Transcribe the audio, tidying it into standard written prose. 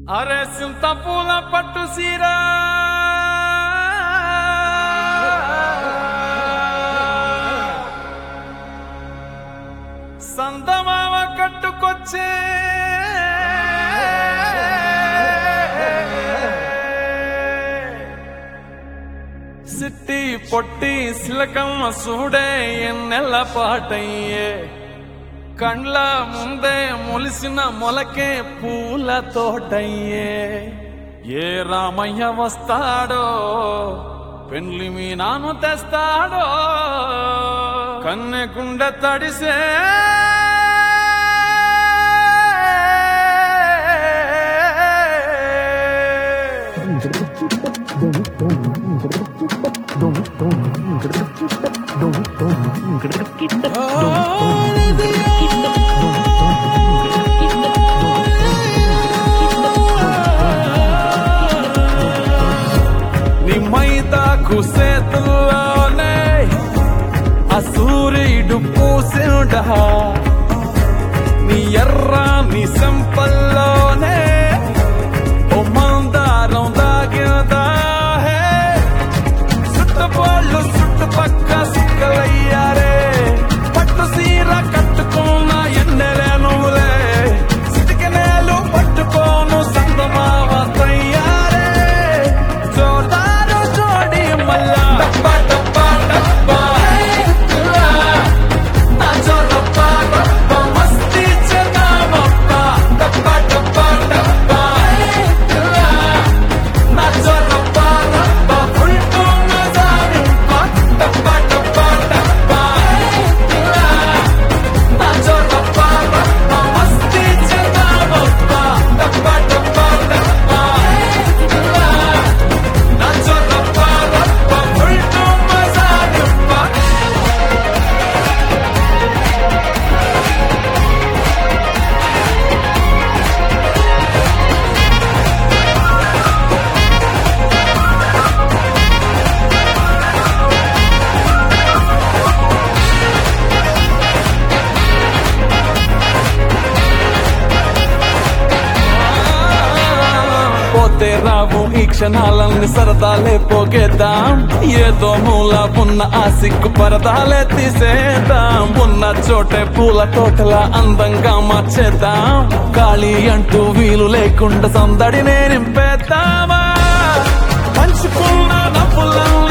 అరే సింత పూల పట్టు సీరా సందమామ కట్టుకొచ్చే సిట్టి పొట్టి సిలకమ్మ సూడే ఎన్నెల్ల పాటయ్యే కండ్ల ముందే మొలిసిన మొలకే పూల తోటయ్యే ఏ రామయ్య వస్తాడో పెండ్లి మీ నాను తెస్తాడో కన్నె గుండె తడిసే మైదాకు సేతుల్లోనే ఆ సూర్యుడు పూసిండా నీ ఎర్రాని సంపల్లోనే ఓ మందారం దాగిందా చుట్టుపళ్ళు చుట్టుపక్క సుక్కలయ్యారే పట్టు సీర కట్టుకున్న ఎన్నెలే నువ్వులే సిటికనేలు పట్టుకోను సందమావ తయ్యారే జోర్దా రావు ఈ క్షణాలన్నీ సరదాలే పోగేద్దాం ఏదో మూల ఉన్న ఆ సిగ్గు పరదాలే తీసేద్దాం ఉన్న చోటే పూల తోటలా అందంగా మార్చేద్దాం ఖాళీ అంటూ వీలు లేకుండా సందడినే నింపేద్దామా పంచుకున్న నవ్వులను